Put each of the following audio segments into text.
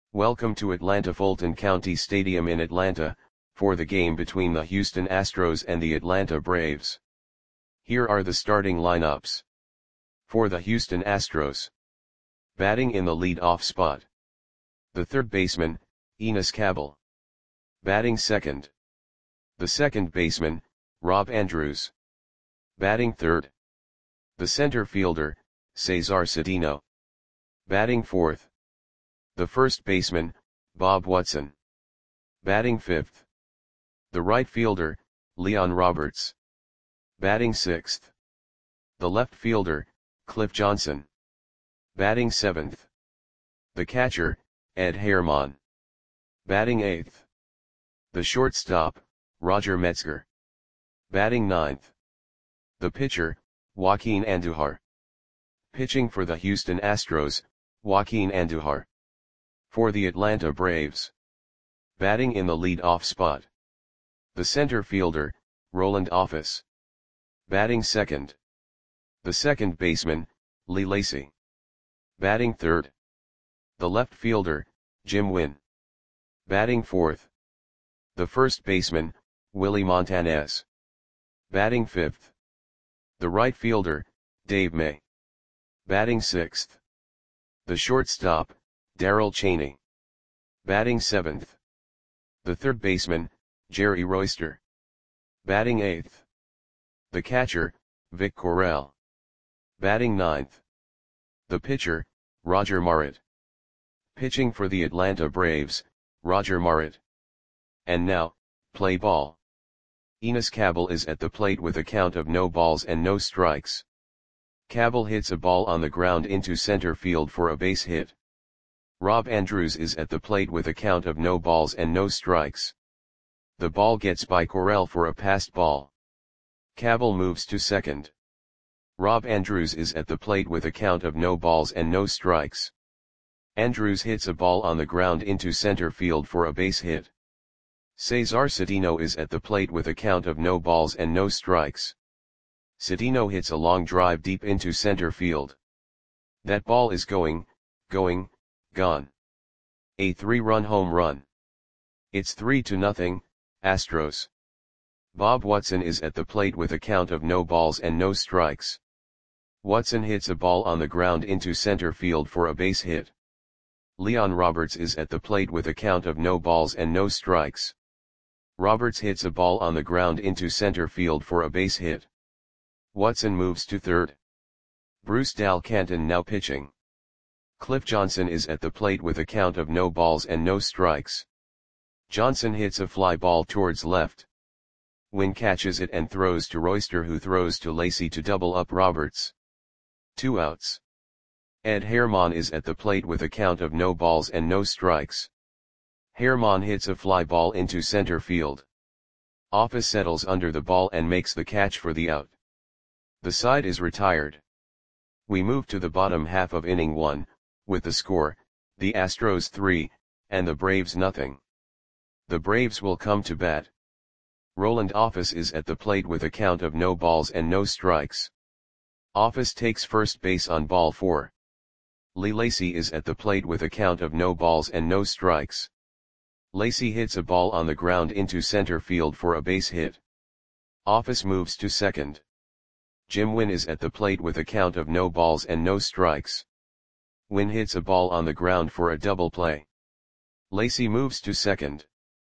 Welcome to Atlanta Fulton County Stadium in Atlanta, for the game between the Houston Astros and the Atlanta Braves. Here are the starting lineups. For the Houston Astros. Batting in the lead-off spot. The third baseman, Enos Cabell. Batting second. The second baseman, Rob Andrews. Batting third. The center fielder, Cesar Cedeno. Batting fourth. The first baseman, Bob Watson. Batting fifth. The right fielder, Leon Roberts. Batting sixth. The left fielder, Cliff Johnson. Batting seventh. The catcher, Ed Herman. Batting eighth. The shortstop, Roger Metzger. Batting ninth. The pitcher, Joaquin Andujar. Pitching for the Houston Astros, Joaquin Andujar. For the Atlanta Braves. Batting in the lead-off spot. The center fielder, Roland Office. Batting second. The second baseman, Lee Lacy. Batting third. The left fielder, Jim Wynn. Batting fourth. The first baseman, Willie Montanez. Batting fifth. The right fielder, Dave May. Batting sixth. The shortstop, Darrell Chaney. Batting seventh. The third baseman, Jerry Royster. Batting eighth. The catcher, Vic Correll. Batting ninth. The pitcher, Roger Marit. Pitching for the Atlanta Braves, Roger Marit. And now, play ball. Enos Cabell is at the plate with a count of no balls and no strikes. Cabell hits a ball on the ground into center field for a base hit. Rob Andrews is at the plate with a count of no balls and no strikes. The ball gets by Correll for a passed ball. Cabell moves to second. Rob Andrews is at the plate with a count of no balls and no strikes. Andrews hits a ball on the ground into center field for a base hit. Cesar Cedeno is at the plate with a count of no balls and no strikes. Cedeno hits a long drive deep into center field. That ball is gone. A 3-run home run. It's 3-0, Astros. Bob Watson is at the plate with a count of no balls and no strikes. Watson hits a ball on the ground into center field for a base hit. Leon Roberts is at the plate with a count of no balls and no strikes. Roberts hits a ball on the ground into center field for a base hit. Watson moves to third. Bruce Dal Canton now pitching. Cliff Johnson is at the plate with a count of no balls and no strikes. Johnson hits a fly ball towards left. Wynn catches it and throws to Royster, who throws to Lacy to double up Roberts. 2 outs. Ed Herman is at the plate with a count of no balls and no strikes. Herman hits a fly ball into center field. Office settles under the ball and makes the catch for the out. The side is retired. We move to the bottom half of inning 1, with the score, the Astros 3, and the Braves nothing. The Braves will come to bat. Roland Office is at the plate with a count of no balls and no strikes. Office takes first base on ball 4. Lee Lacy is at the plate with a count of no balls and no strikes. Lacy hits a ball on the ground into center field for a base hit. Office moves to second. Jim Wynn is at the plate with a count of no balls and no strikes. Wynn hits a ball on the ground for a double play. Lacy moves to second.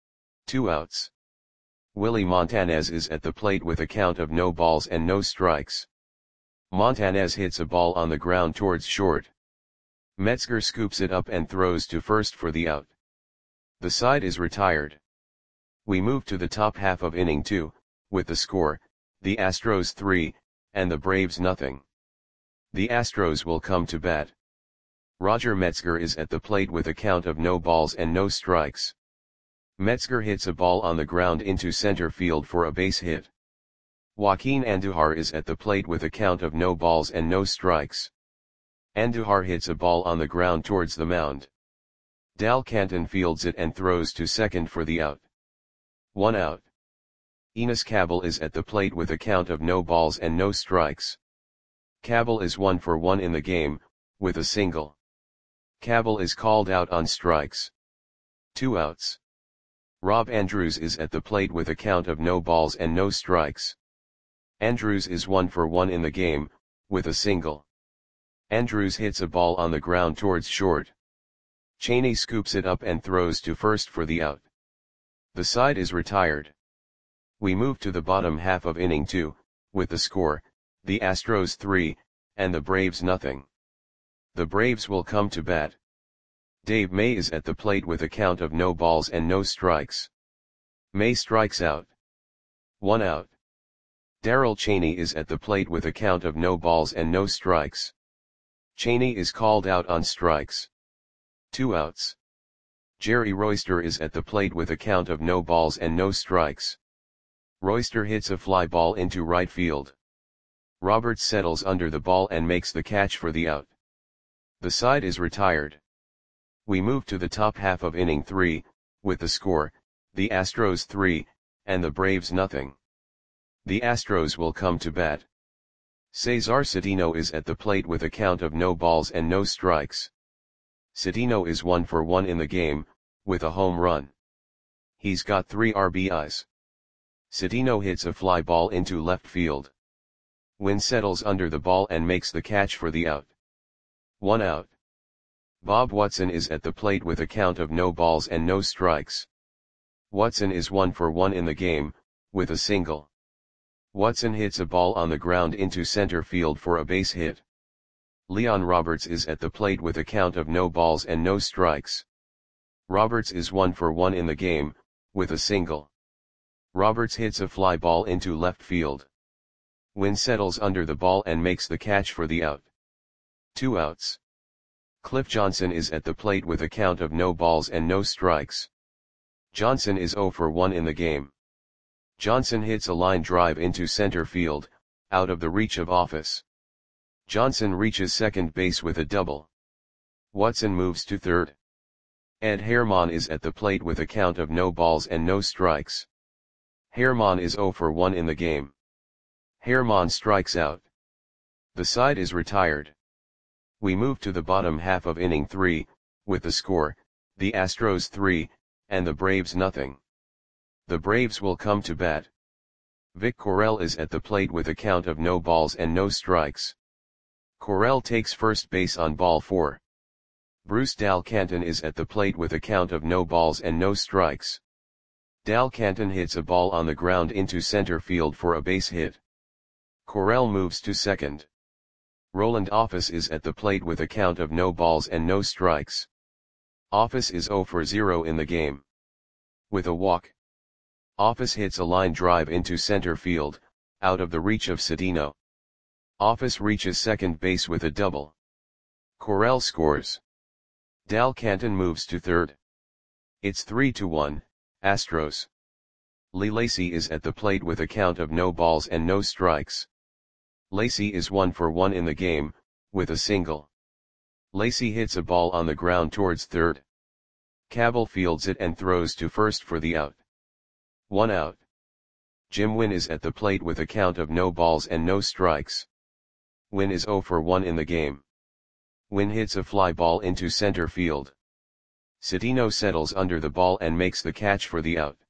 2 outs. Willie Montanez is at the plate with a count of no balls and no strikes. Montanez hits a ball on the ground towards short. Metzger scoops it up and throws to first for the out. The side is retired. We move to the top half of inning 2, with the score, the Astros 3, and the Braves nothing. The Astros will come to bat. Roger Metzger is at the plate with a count of no balls and no strikes. Metzger hits a ball on the ground into center field for a base hit. Joaquin Andujar is at the plate with a count of no balls and no strikes. Andujar hits a ball on the ground towards the mound. Dal Canton fields it and throws to second for the out. 1 out. Enos Cabell is at the plate with a count of no balls and no strikes. Cabell is 1 for 1 in the game, with a single. Cabell is called out on strikes. 2 outs. Rob Andrews is at the plate with a count of no balls and no strikes. Andrews is 1 for 1 in the game, with a single. Andrews hits a ball on the ground towards short. Cheney scoops it up and throws to first for the out. The side is retired. We move to the bottom half of inning 2, with the score, the Astros 3, and the Braves nothing. The Braves will come to bat. Dave May is at the plate with a count of no balls and no strikes. May strikes out. 1 out. Darrell Cheney is at the plate with a count of no balls and no strikes. Cheney is called out on strikes. 2 outs. Jerry Royster is at the plate with a count of no balls and no strikes. Royster hits a fly ball into right field. Roberts settles under the ball and makes the catch for the out. The side is retired. We move to the top half of inning 3, with the score, the Astros 3, and the Braves nothing. The Astros will come to bat. Cesar Cedeno is at the plate with a count of no balls and no strikes. Cedeno is 1 for 1 in the game, with a home run. He's got 3 RBIs. Cedeno hits a fly ball into left field. Wynn settles under the ball and makes the catch for the out. 1 out. Bob Watson is at the plate with a count of no balls and no strikes. Watson is 1 for 1 in the game, with a single. Watson hits a ball on the ground into center field for a base hit. Leon Roberts is at the plate with a count of no balls and no strikes. Roberts is 1 for 1 in the game, with a single. Roberts hits a fly ball into left field. Wynn settles under the ball and makes the catch for the out. 2 outs. Cliff Johnson is at the plate with a count of no balls and no strikes. Johnson is 0 for 1 in the game. Johnson hits a line drive into center field, out of the reach of Office. Johnson reaches second base with a double. Watson moves to third. Ed Herman is at the plate with a count of no balls and no strikes. Herman is 0 for 1 in the game. Herman strikes out. The side is retired. We move to the bottom half of inning 3, with the score, the Astros 3, and the Braves nothing. The Braves will come to bat. Vic Correll is at the plate with a count of no balls and no strikes. Correll takes first base on ball 4. Bruce Dal Canton is at the plate with a count of no balls and no strikes. Dal Canton hits a ball on the ground into center field for a base hit. Correll moves to second. Roland Office is at the plate with a count of no balls and no strikes. Office is 0 for 0 in the game. With a walk. Office hits a line drive into center field, out of the reach of Cedeno. Office reaches second base with a double. Correll scores. Dal Canton moves to third. It's 3-1, Astros. Lee Lacy is at the plate with a count of no balls and no strikes. Lacy is 1 for 1 in the game, with a single. Lacy hits a ball on the ground towards third. Cabell fields it and throws to first for the out. 1 out. Jim Wynn is at the plate with a count of no balls and no strikes. Wynn is 0 for 1 in the game. Wynn hits a fly ball into center field. Cedeno settles under the ball and makes the catch for the out.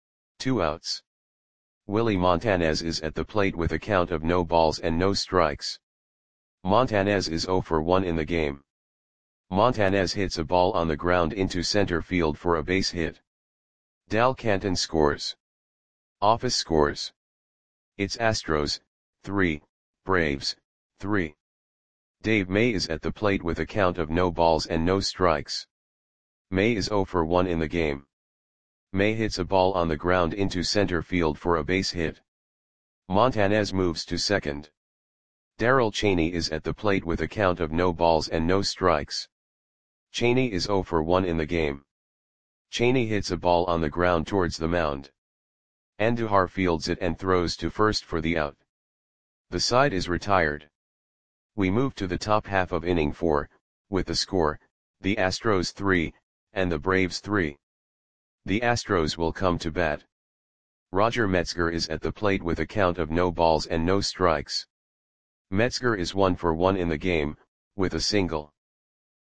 2 outs. Willie Montanez is at the plate with a count of no balls and no strikes. Montanez is 0 for 1 in the game. Montanez hits a ball on the ground into center field for a base hit. Dal Canton scores. Office scores. It's Astros, 3, Braves, 3. Dave May is at the plate with a count of no balls and no strikes. May is 0 for 1 in the game. May hits a ball on the ground into center field for a base hit. Montanez moves to second. Darrell Cheney is at the plate with a count of no balls and no strikes. Cheney is 0 for 1 in the game. Cheney hits a ball on the ground towards the mound. Andujar fields it and throws to first for the out. The side is retired. We move to the top half of inning 4, with the score, the Astros 3, and the Braves 3. The Astros will come to bat. Roger Metzger is at the plate with a count of no balls and no strikes. Metzger is 1 for 1 in the game, with a single.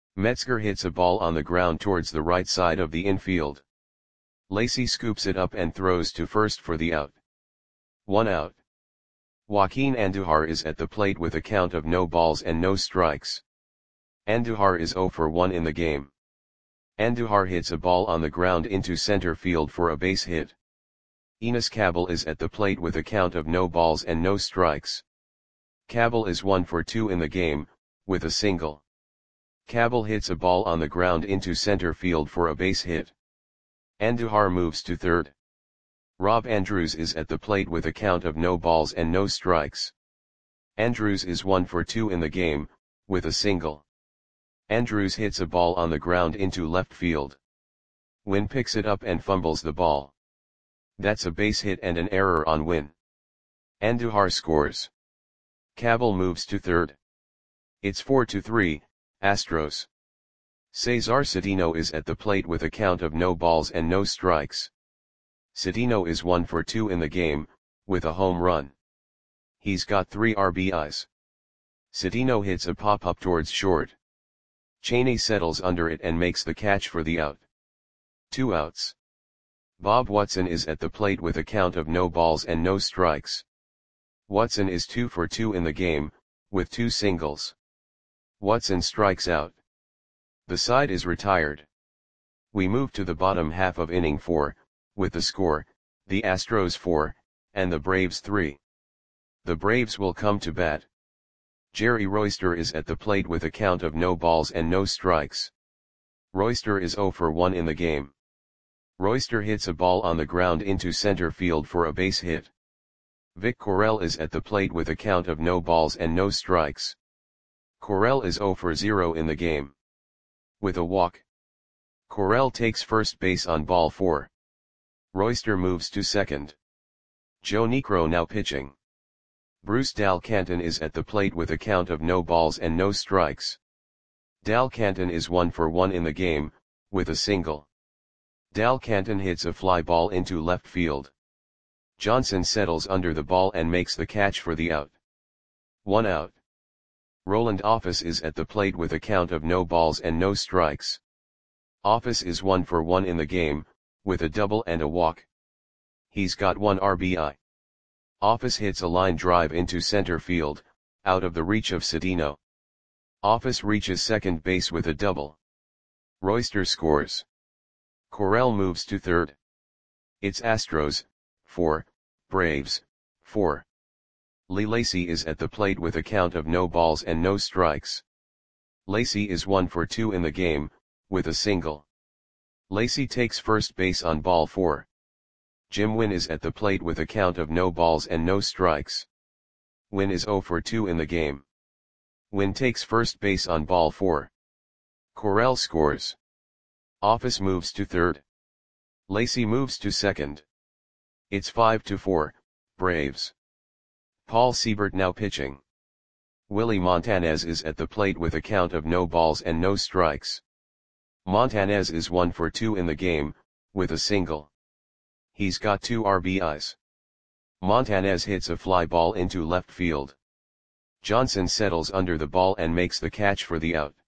Metzger hits a ball on the ground towards the right side of the infield. Lacy scoops it up and throws to first for the out. 1 out. Joaquin Andujar is at the plate with a count of no balls and no strikes. Andujar is 0 for 1 in the game. Andujar hits a ball on the ground into center field for a base hit. Enos Cabell is at the plate with a count of no balls and no strikes. Cabell is 1 for 2 in the game, with a single. Cabell hits a ball on the ground into center field for a base hit. Andujar moves to third. Rob Andrews is at the plate with a count of no balls and no strikes. Andrews is 1 for 2 in the game, with a single. Andrews hits a ball on the ground into left field. Wynn picks it up and fumbles the ball. That's a base hit and an error on Wynn. Andujar scores. Cabell moves to third. It's 4-3, Astros. Cesar Cedeno is at the plate with a count of no balls and no strikes. Cedeno is 1 for 2 in the game, with a home run. He's got 3 RBIs. Cedeno hits a pop-up towards short. Cheney settles under it and makes the catch for the out. 2 outs. Bob Watson is at the plate with a count of no balls and no strikes. Watson is 2 for 2 in the game, with 2 singles. Watson strikes out. The side is retired. We move to the bottom half of inning 4, with the score, the Astros 4, and the Braves 3. The Braves will come to bat. Jerry Royster is at the plate with a count of no balls and no strikes. Royster is 0 for 1 in the game. Royster hits a ball on the ground into center field for a base hit. Vic Correll is at the plate with a count of no balls and no strikes. Correll is 0 for 0 in the game. With a walk. Correll takes first base on ball 4. Royster moves to second. Joe Niekro now pitching. Bruce Dal Canton is at the plate with a count of no balls and no strikes. Dal Canton is 1 for 1 in the game, with a single. Dal Canton hits a fly ball into left field. Johnson settles under the ball and makes the catch for the out. 1 out. Roland Office is at the plate with a count of no balls and no strikes. Office is 1 for 1 in the game, with a double and a walk. He's got 1 RBI. Office hits a line drive into center field, out of the reach of Cedeno. Office reaches second base with a double. Royster scores. Correll moves to third. It's Astros, 4, Braves, 4. Lee Lacy is at the plate with a count of no balls and no strikes. Lacy is 1 for 2 in the game, with a single. Lacy takes first base on ball 4. Jim Wynn is at the plate with a count of no balls and no strikes. Wynn is 0 for 2 in the game. Wynn takes first base on ball 4. Correll scores. Office moves to third. Lacy moves to second. It's 5-4, Braves. Paul Siebert now pitching. Willie Montanez is at the plate with a count of no balls and no strikes. Montanez is 1 for 2 in the game, with a single. He's got 2 RBIs. Montanez hits a fly ball into left field. Johnson settles under the ball and makes the catch for the out.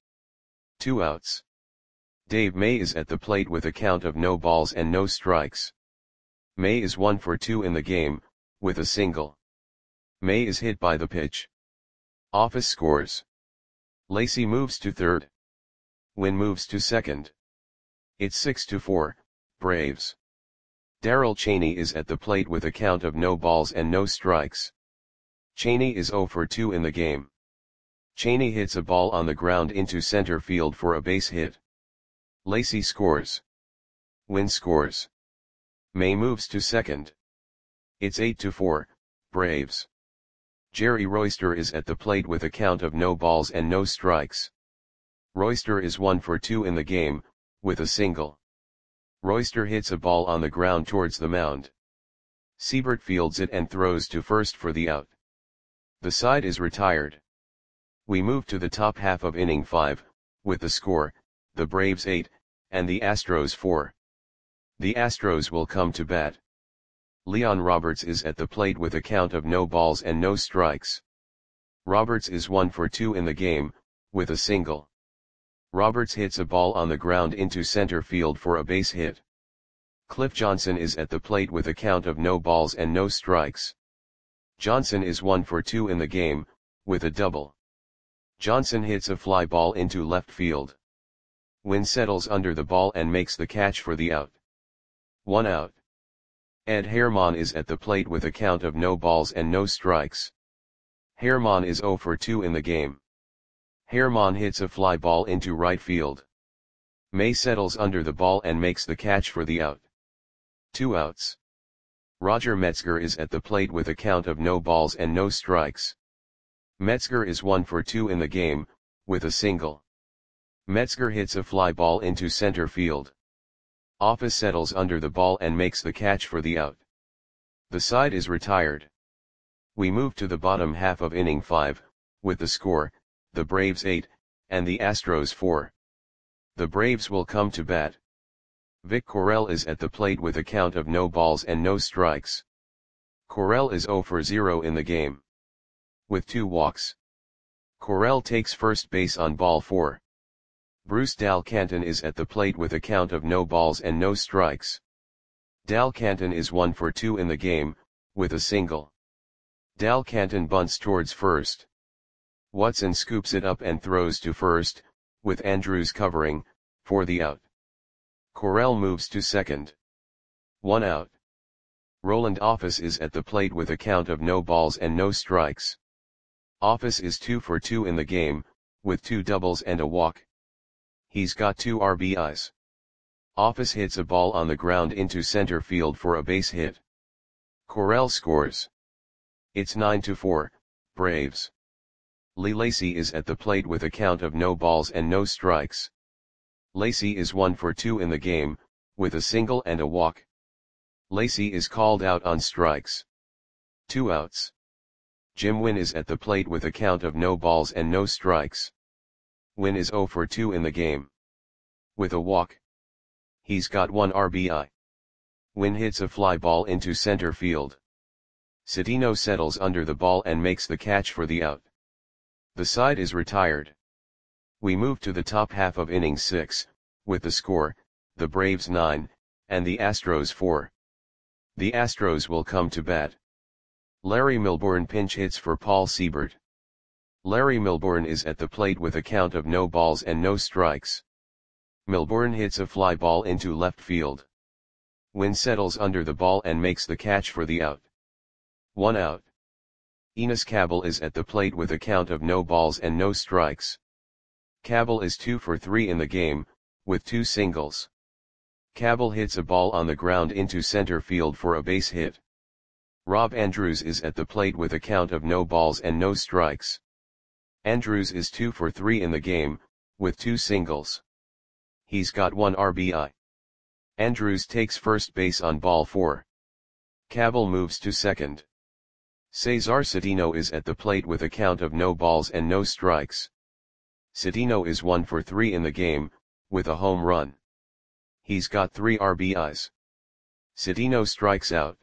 2 outs. Dave May is at the plate with a count of no balls and no strikes. May is 1 for 2 in the game, with a single. May is hit by the pitch. Office scores. Lacy moves to third. Wynn moves to second. It's 6-4, Braves. Darrell Cheney is at the plate with a count of no balls and no strikes. Cheney is 0 for 2 in the game. Cheney hits a ball on the ground into center field for a base hit. Lacy scores. Wynn scores. May moves to second. It's 8-4, Braves. Jerry Royster is at the plate with a count of no balls and no strikes. Royster is 1 for 2 in the game, with a single. Royster hits a ball on the ground towards the mound. Siebert fields it and throws to first for the out. The side is retired. We move to the top half of inning 5, with the score, the Braves 8, and the Astros 4. The Astros will come to bat. Leon Roberts is at the plate with a count of no balls and no strikes. Roberts is 1 for 2 in the game, with a single. Roberts hits a ball on the ground into center field for a base hit. Cliff Johnson is at the plate with a count of no balls and no strikes. Johnson is 1 for 2 in the game, with a double. Johnson hits a fly ball into left field. Wynn settles under the ball and makes the catch for the out. 1 out. Ed Herman is at the plate with a count of no balls and no strikes. Herman is 0 for 2 in the game. Herman hits a fly ball into right field. May settles under the ball and makes the catch for the out. 2 outs. Roger Metzger is at the plate with a count of no balls and no strikes. Metzger is 1 for 2 in the game, with a single. Metzger hits a fly ball into center field. Office settles under the ball and makes the catch for the out. The side is retired. We move to the bottom half of inning 5, with the score, the Braves 8, and the Astros 4. The Braves will come to bat. Vic Correll is at the plate with a count of no balls and no strikes. Correll is 0 for 0 in the game, with 2 walks. Correll takes first base on ball 4. Bruce Dal Canton is at the plate with a count of no balls and no strikes. Dal Canton is 1 for 2 in the game, with a single. Dal Canton bunts towards first. Watson scoops it up and throws to first, with Andrews covering, for the out. Correll moves to second. 1 out. Roland Office is at the plate with a count of no balls and no strikes. Office is 2 for 2 in the game, with 2 doubles and a walk. He's got 2 RBIs. Office hits a ball on the ground into center field for a base hit. Correll scores. It's 9-4, Braves. Lee Lacy is at the plate with a count of no balls and no strikes. Lacy is 1 for 2 in the game, with a single and a walk. Lacy is called out on strikes. 2 outs. Jim Wynn is at the plate with a count of no balls and no strikes. Wynn is 0 for 2 in the game, with a walk. He's got 1 RBI. Wynn hits a fly ball into center field. Cedeno settles under the ball and makes the catch for the out. The side is retired. We move to the top half of inning 6, with the score, the Braves 9, and the Astros 4. The Astros will come to bat. Larry Milbourne pinch hits for Paul Siebert. Larry Milbourne is at the plate with a count of no balls and no strikes. Milbourne hits a fly ball into left field. Wynn settles under the ball and makes the catch for the out. 1 out. Enos Cabell is at the plate with a count of no balls and no strikes. Cabell is 2 for 3 in the game, with 2 singles. Cabell hits a ball on the ground into center field for a base hit. Rob Andrews is at the plate with a count of no balls and no strikes. Andrews is 2 for 3 in the game, with 2 singles. He's got 1 RBI. Andrews takes first base on ball 4. Cabell moves to second. Cesar Cedeno is at the plate with a count of no balls and no strikes. Cedeno is 1 for 3 in the game, with a home run. He's got 3 RBIs. Cedeno strikes out.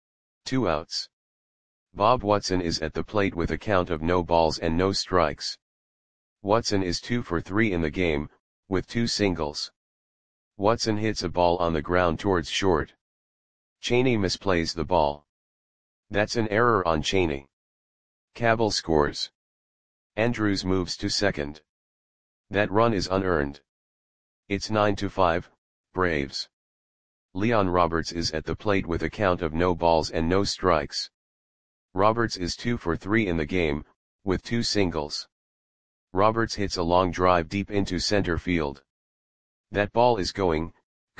2 outs. Bob Watson is at the plate with a count of no balls and no strikes. Watson is 2 for 3 in the game, with 2 singles. Watson hits a ball on the ground towards short. Cheney misplays the ball. That's an error on Cheney. Cabell scores. Andrews moves to second. That run is unearned. It's 9-5, Braves. Leon Roberts is at the plate with a count of no balls and no strikes. Roberts is 2 for 3 in the game, with 2 singles. Roberts hits a long drive deep into center field. That ball is gone.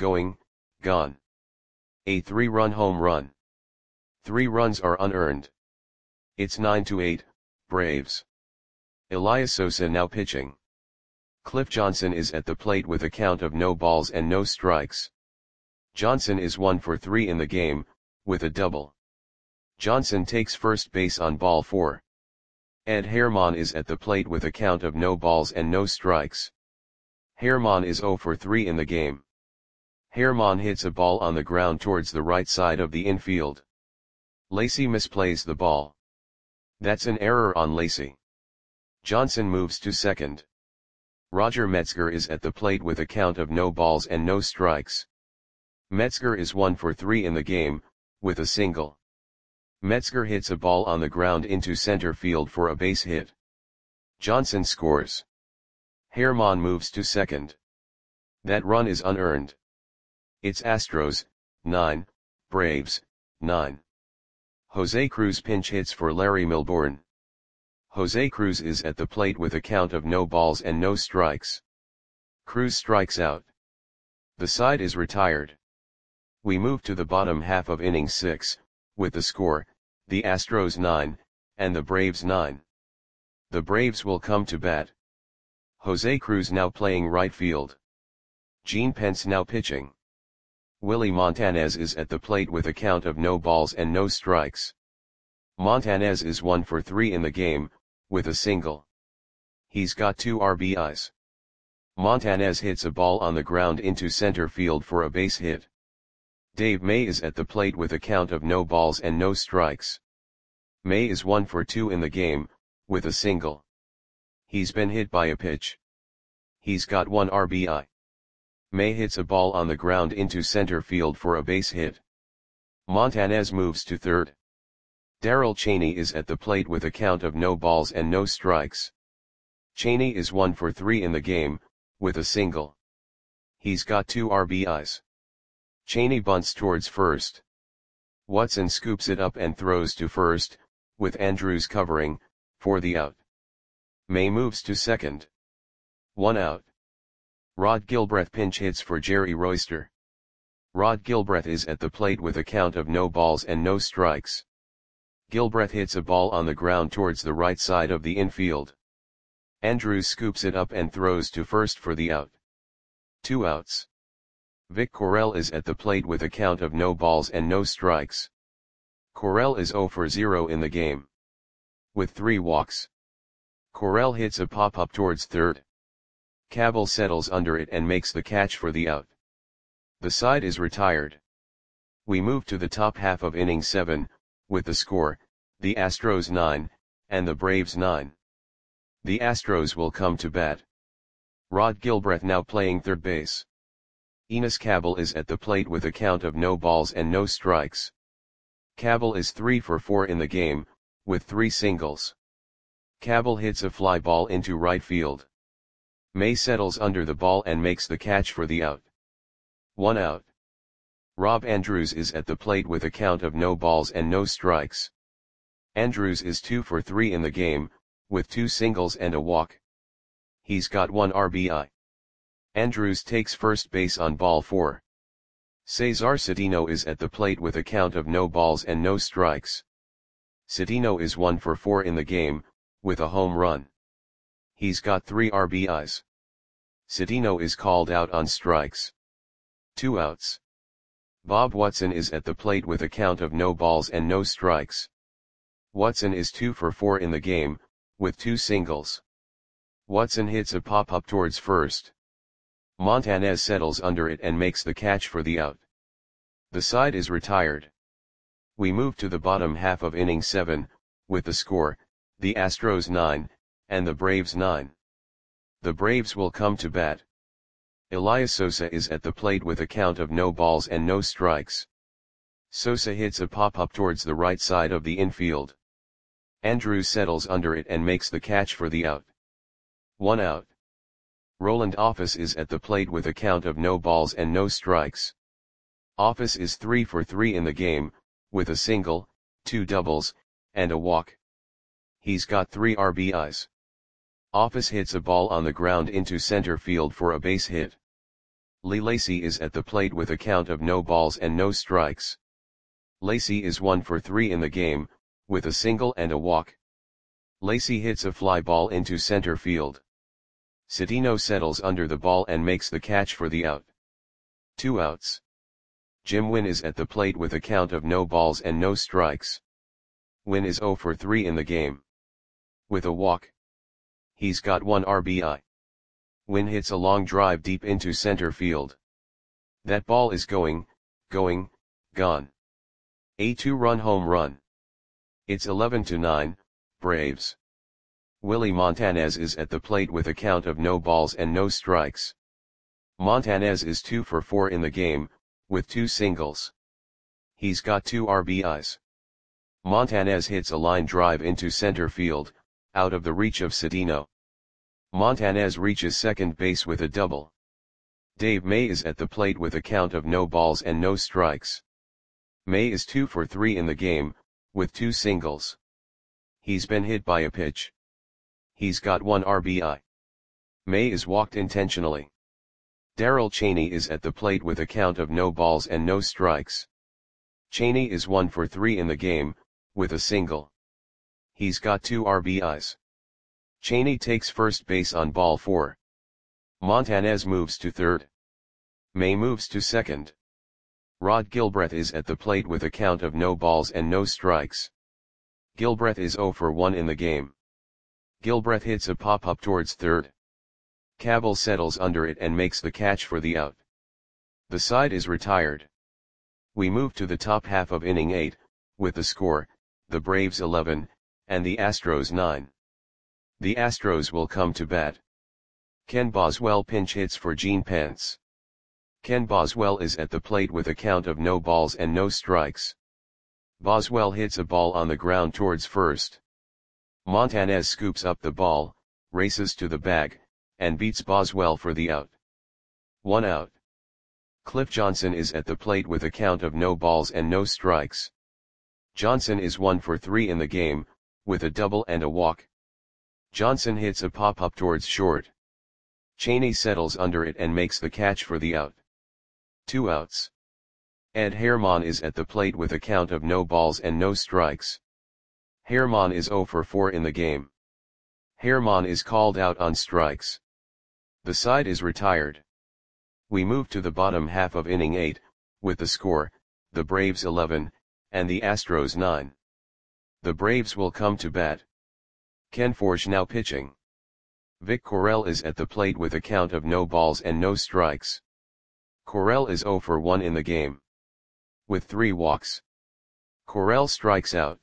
A 3-run home run. 3 runs are unearned. It's 9-8, Braves. Elias Sosa now pitching. Cliff Johnson is at the plate with a count of no balls and no strikes. Johnson is 1 for 3 in the game, with a double. Johnson takes first base on ball 4. Ed Herman is at the plate with a count of no balls and no strikes. Herman is 0 for 3 in the game. Herman hits a ball on the ground towards the right side of the infield. Lacy misplays the ball. That's an error on Lacy. Johnson moves to second. Roger Metzger is at the plate with a count of no balls and no strikes. Metzger is 1 for 3 in the game, with a single. Metzger hits a ball on the ground into center field for a base hit. Johnson scores. Herman moves to second. That run is unearned. It's Astros, 9, Braves, 9. Jose Cruz pinch hits for Larry Milbourne. Jose Cruz is at the plate with a count of no balls and no strikes. Cruz strikes out. The side is retired. We move to the bottom half of inning 6, with the score, the Astros 9, and the Braves 9. The Braves will come to bat. Jose Cruz now playing right field. Gene Pence now pitching. Willie Montanez is at the plate with a count of no balls and no strikes. Montanez is 1 for 3 in the game, with a single. He's got 2 RBIs. Montanez hits a ball on the ground into center field for a base hit. Dave May is at the plate with a count of no balls and no strikes. May is 1 for 2 in the game, with a single. He's been hit by a pitch. He's got 1 RBI. May hits a ball on the ground into center field for a base hit. Montanez moves to third. Darrell Chaney is at the plate with a count of no balls and no strikes. Chaney is 1 for 3 in the game, with a single. He's got 2 RBIs. Chaney bunts towards first. Watson scoops it up and throws to first, with Andrews covering, for the out. May moves to second. 1 out. Rod Gilbreth pinch hits for Jerry Royster. Rod Gilbreth is at the plate with a count of no balls and no strikes. Gilbreth hits a ball on the ground towards the right side of the infield. Andrews scoops it up and throws to first for the out. 2 outs. Vic Correll is at the plate with a count of no balls and no strikes. Correll is 0 for 0 in the game, with 3 walks. Correll hits a pop-up towards third. Cabell settles under it and makes the catch for the out. The side is retired. We move to the top half of inning 7, with the score, the Astros 9, and the Braves 9. The Astros will come to bat. Rod Gilbreth now playing third base. Enos Cabell is at the plate with a count of no balls and no strikes. Cabell is 3 for 4 in the game, with 3 singles. Cabell hits a fly ball into right field. May settles under the ball and makes the catch for the out. 1 out. Rob Andrews is at the plate with a count of no balls and no strikes. Andrews is 2 for 3 in the game, with 2 singles and a walk. He's got 1 RBI. Andrews takes first base on ball 4. Cesar Cedeno is at the plate with a count of no balls and no strikes. Cedeno is 1 for 4 in the game, with a home run. He's got 3 RBIs. Cedeno is called out on strikes. 2 outs. Bob Watson is at the plate with a count of no balls and no strikes. Watson is 2 for 4 in the game, with 2 singles. Watson hits a pop-up towards first. Montanez settles under it and makes the catch for the out. The side is retired. We move to the bottom half of inning 7, with the score, the Astros 9, and the Braves 9. The Braves will come to bat. Elias Sosa is at the plate with a count of no balls and no strikes. Sosa hits a pop-up towards the right side of the infield. Andrews settles under it and makes the catch for the out. 1 out. Roland Office is at the plate with a count of no balls and no strikes. Office is 3 for 3 in the game, with a single, 2 doubles, and a walk. He's got 3 RBIs. Office hits a ball on the ground into center field for a base hit. Lee Lacy is at the plate with a count of no balls and no strikes. Lacy is 1 for 3 in the game, with a single and a walk. Lacy hits a fly ball into center field. Cedeno settles under the ball and makes the catch for the out. 2 outs. Jim Wynn is at the plate with a count of no balls and no strikes. Wynn is 0 for 3 in the game, with a walk. He's got 1 RBI. Wynn hits a long drive deep into center field. That ball is going, gone. A 2-run home run. It's 11-9, Braves. Willie Montanez is at the plate with a count of no balls and no strikes. Montanez is 2 for 4 in the game, with 2 singles. He's got 2 RBIs. Montanez hits a line drive into center field, out of the reach of Cedeno. Montanez reaches second base with a double. Dave May is at the plate with a count of no balls and no strikes. May is 2 for 3 in the game, with 2 singles. He's been hit by a pitch. He's got 1 RBI. May is walked intentionally. Darrell Chaney is at the plate with a count of no balls and no strikes. Chaney is 1 for 3 in the game, with a single. He's got 2 RBIs. Chaney takes first base on ball 4. Montanez moves to third. May moves to second. Rod Gilbreth is at the plate with a count of no balls and no strikes. Gilbreth is 0 for 1 in the game. Gilbreth hits a pop-up towards third. Cabell settles under it and makes the catch for the out. The side is retired. We move to the top half of inning 8, with the score, the Braves 11, and the Astros 9. The Astros will come to bat. Ken Boswell pinch hits for Gene Pence. Ken Boswell is at the plate with a count of no balls and no strikes. Boswell hits a ball on the ground towards first. Montanez scoops up the ball, races to the bag, and beats Boswell for the out. 1 out. Cliff Johnson is at the plate with a count of no balls and no strikes. Johnson is 1 for 3 in the game, with a double and a walk. Johnson hits a pop-up towards short. Chaney settles under it and makes the catch for the out. 2 outs. Ed Herman is at the plate with a count of no balls and no strikes. Herman is 0 for 4 in the game. Herman is called out on strikes. The side is retired. We move to the bottom half of inning 8, with the score, the Braves 11, and the Astros 9. The Braves will come to bat. Ken Forge now pitching. Vic Correll is at the plate with a count of no balls and no strikes. Correll is 0 for 1 in the game. With 3 walks. Correll strikes out.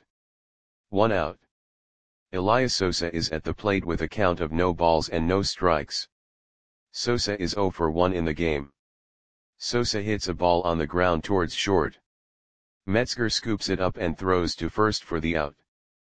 1 out. Elias Sosa is at the plate with a count of no balls and no strikes. Sosa is 0 for 1 in the game. Sosa hits a ball on the ground towards short. Metzger scoops it up and throws to first for the out.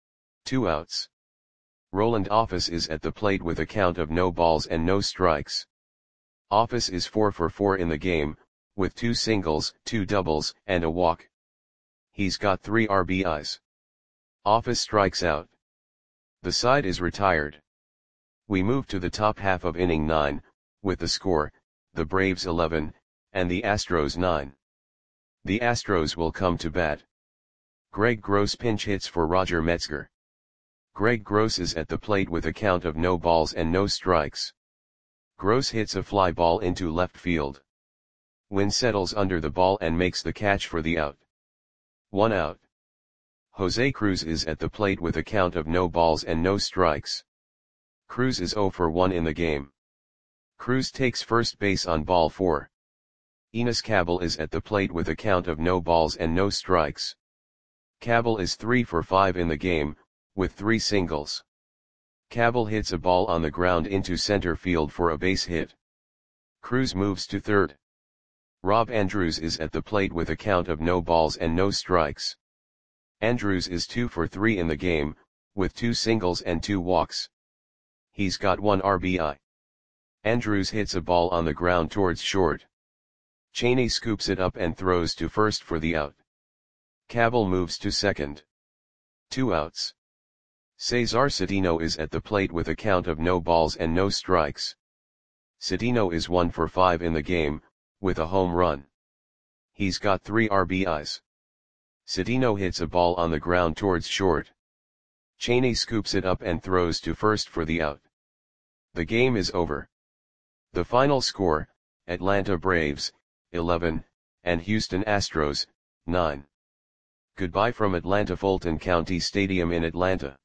2 outs. Roland Office is at the plate with a count of no balls and no strikes. Office is 4 for 4 in the game, with 2 singles, 2 doubles, and a walk. He's got 3 RBIs. Office strikes out. The side is retired. We move to the top half of inning 9, with the score, the Braves 11, and the Astros 9. The Astros will come to bat. Greg Gross pinch hits for Roger Metzger. Greg Gross is at the plate with a count of no balls and no strikes. Gross hits a fly ball into left field. Wynn settles under the ball and makes the catch for the out. 1 out. Jose Cruz is at the plate with a count of no balls and no strikes. Cruz is 0 for 1 in the game. Cruz takes first base on ball 4. Enos Cabell is at the plate with a count of no balls and no strikes. Cabell is 3 for 5 in the game, with 3 singles. Cabell hits a ball on the ground into center field for a base hit. Cruz moves to third. Rob Andrews is at the plate with a count of no balls and no strikes. Andrews is 2 for 3 in the game, with 2 singles and 2 walks. He's got 1 RBI. Andrews hits a ball on the ground towards short. Chaney scoops it up and throws to first for the out. Cabell moves to second. 2 outs. Cesar Cedeno is at the plate with a count of no balls and no strikes. Cedeno is 1 for 5 in the game, with a home run. He's got 3 RBIs. Cedeno hits a ball on the ground towards short. Chaney scoops it up and throws to first for the out. The game is over. The final score, Atlanta Braves, 11, and Houston Astros, 9. Goodbye from Atlanta Fulton County Stadium in Atlanta.